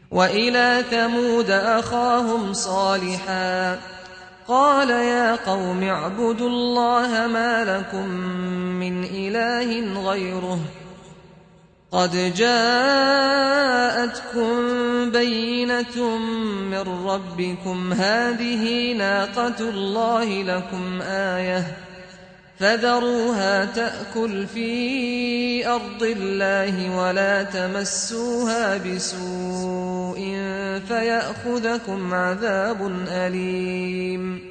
وإلى ثمود أخاهم صالحا قال يا قوم اعبدوا الله ما لكم من إله غيره قد جاءتكم بينة من ربكم هذه ناقة الله لكم آية فذروها تأكل في أرض الله ولا تمسوها بسوء فيأخذكم عذاب أليم